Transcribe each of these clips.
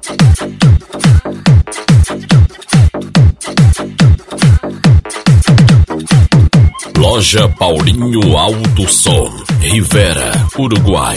Loja Paulinho Alto Som, Rivera, Uruguai.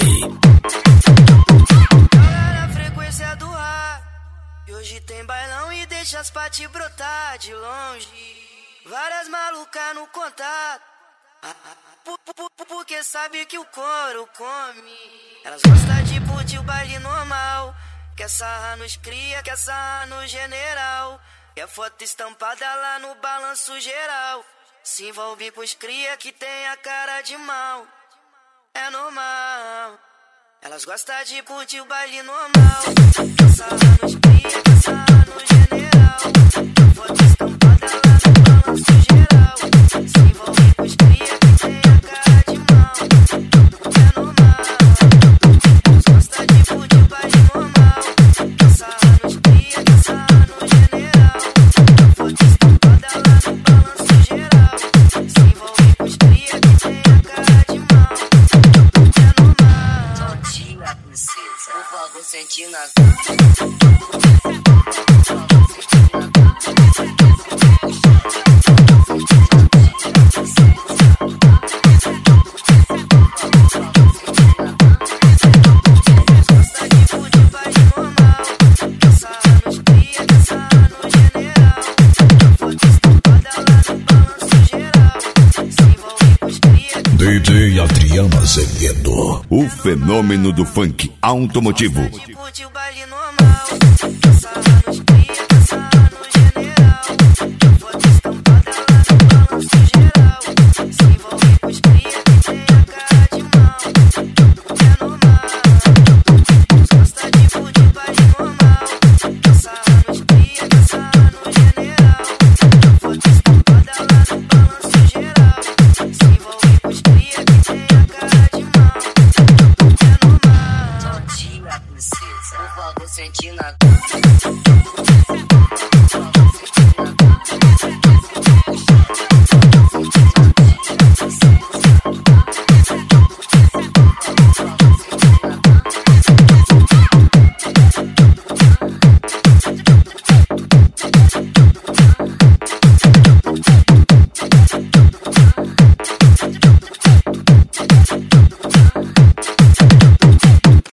Na frequência do ar, e hoje tem bailão e deixa as paty brotar de longe. Várias malucas no contato, porque sabe que o couro come. Elas gostam de curtir o baile normal, quer sarrar nos cria, quer sarrar no general. Quer foto estampada lá no balanço geral. Se envolve com os cria que tem a cara de mal. É normal. Elas gostam de curtir o baile normal. Quer sarrar nos cria, quer sarrar no general. Foto estampada lá no balanço geral. Se envolve com os cria que tem a cara de mal. É normal. Elas gostam de curtir o baile normal. Quer sarrar nos cria, quer sarrar no general. Foto estampada lá no balanço geral. Se envolve com os cria que tem a cara de mal. É normal. Todinha princesa, por favor, sente na DJ Adriano Azevedo, o fenômeno do funk automotivo. Curte o baile normal, quer sarrar nos cria, quer sarrar no general.